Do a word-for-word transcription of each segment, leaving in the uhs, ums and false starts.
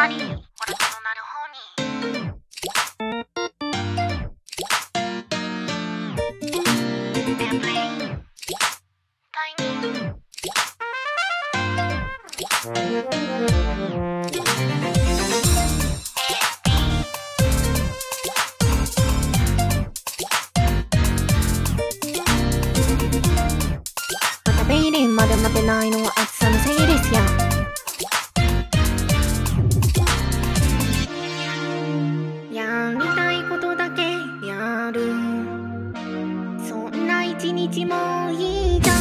なり笑ってのなる方にエアプレイタイニーまたベイリンまで待てないのは暑さのせいですや。やりたいことだけやる、そんな一日もいいじゃん。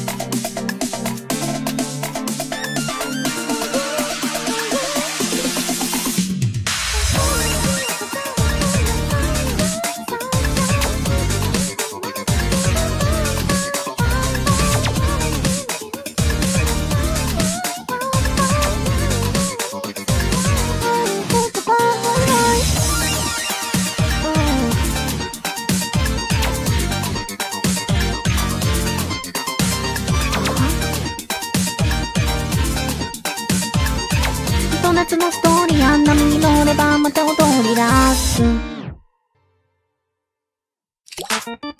夏のストーリー、あんな波に乗ればまた踊り出す。